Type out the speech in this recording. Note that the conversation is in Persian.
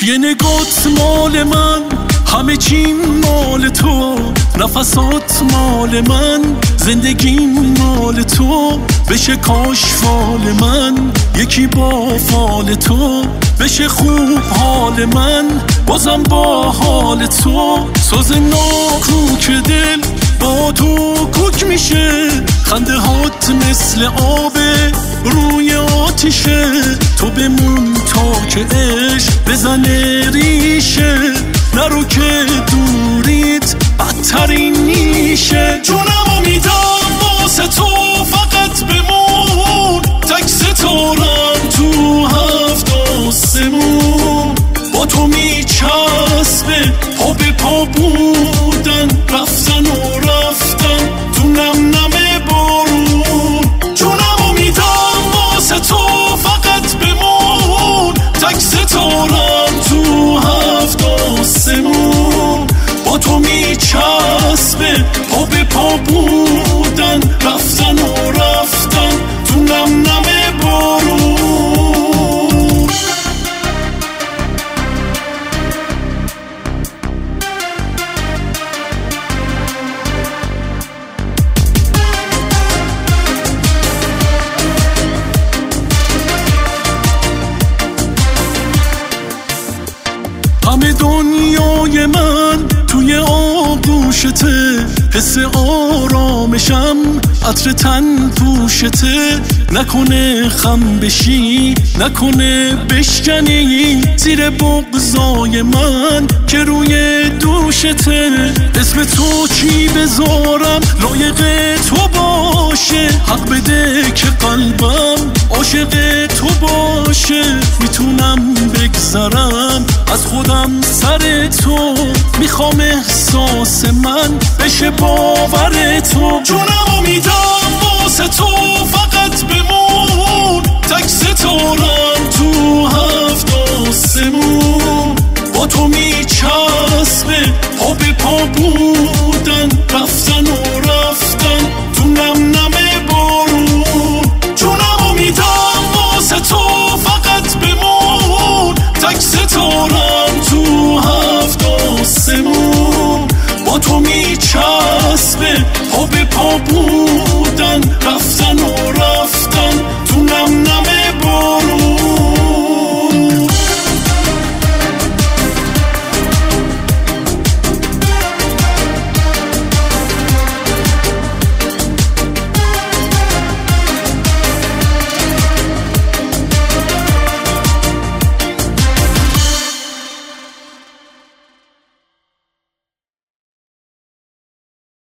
یه نگات مال من، همه چیم مال تو، نفسات مال من، زندگیم مال تو. بشه کاش فال من یکی با فال تو، بشه خوب حال من بازم با حال تو. ساز ناکوک دل با تو کوک میشه، خنده هات مثل آبه روی آتیشه. تو بمون تا که عشق بزنه ریشه، نرو که دوریت بدترین میشه. جونمو میدم واسه تو فقط بمون، تک ستارم تو هفت آسمون. با تو میچسبه پا به پا بودن، رفتن و رفتن تو نم نم بارون. جونمو میدم واسه تو فقط بمون، تک ستارم تو هفت آسمون. با تو میچسبه پا به پا بودن، رفتن و رفتن تو نم نم بارون. همه دنیای من توی آغوشته، حس آرامشم عطر تن پوشته. نکنه خم بشی، نکنه بشکنی زیر بغضای من که روی دوشته. اسم تو چی بذارم لایق تو باشه، حق بده که قلبم عاشق تو باشه. میتونم بگذرم از خودم سر تو، میخوام احساس من بشه باور تو. جونمو میدم واسه تو